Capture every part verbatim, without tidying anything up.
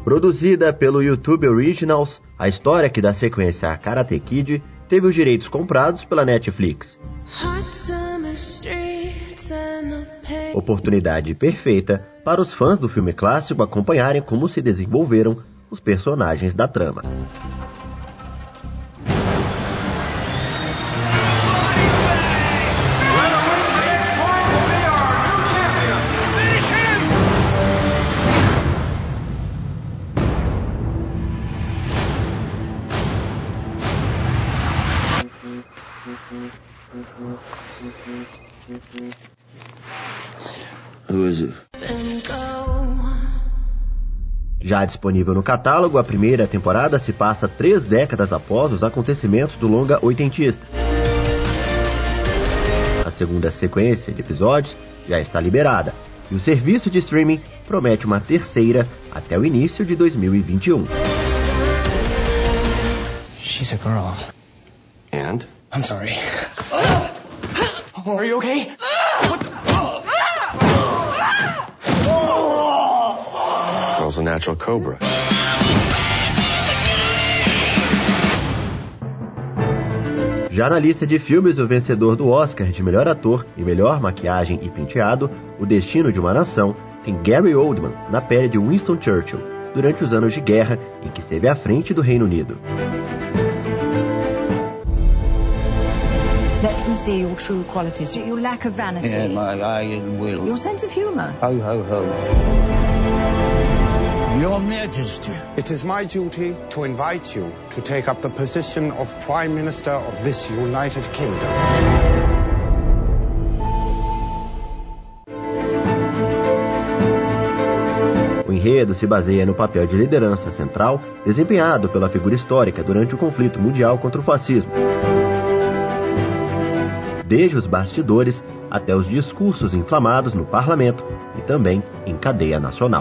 Produzida pelo YouTube Originals, a história que dá sequência a Karate Kid teve os direitos comprados pela Netflix. Oportunidade perfeita para os fãs do filme clássico acompanharem como se desenvolveram os personagens da trama. Who is it? Já disponível no catálogo, a primeira temporada se passa três décadas após os acontecimentos do longa oitentista. A segunda sequência de episódios já está liberada, e o serviço de streaming promete uma terceira até o início de dois mil e vinte e um. She's a girl. And? I'm sorry. Oh, are you okay? What the? Girl's a natural cobra. Já na lista de filmes, o vencedor do Oscar de melhor ator e melhor maquiagem e penteado, O Destino de uma Nação, tem Gary Oldman na pele de Winston Churchill, durante os anos de guerra em que esteve à frente do Reino Unido. Let me see your true qualities, your lack of vanity. Yeah, my iron will. Your sense of humour. Ho, ho, ho. Your Majesty. It is my duty to invite you to take up the position of Prime Minister of this United Kingdom. O enredo se baseia no papel de liderança central desempenhado pela figura histórica durante o conflito mundial contra o fascismo. Desde os bastidores até os discursos inflamados no parlamento e também em cadeia nacional.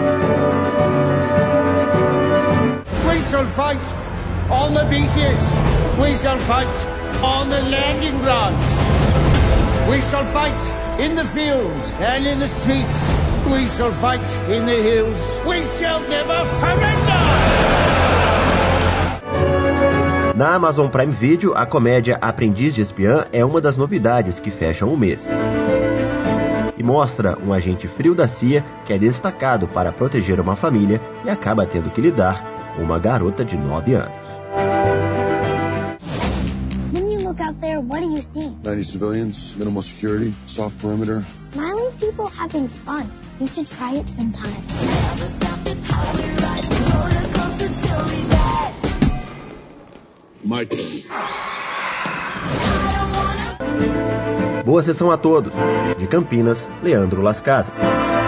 We shall fight on the beaches. We shall fight on the landing grounds. We shall fight in the fields and in the streets. We shall fight in the hills. We shall never surrender! Na Amazon Prime Video, a comédia Aprendiz de Espiã é uma das novidades que fecham o mês. E mostra um agente frio da C I A que é destacado para proteger uma família e acaba tendo que lidar com uma garota de nove anos. When you look out there, what do you see? ninety civilians, minimal security, soft perimeter. Smiling people having fun. You should try it sometime. My turn. Boa sessão a todos. De Campinas, Leandro Las Casas.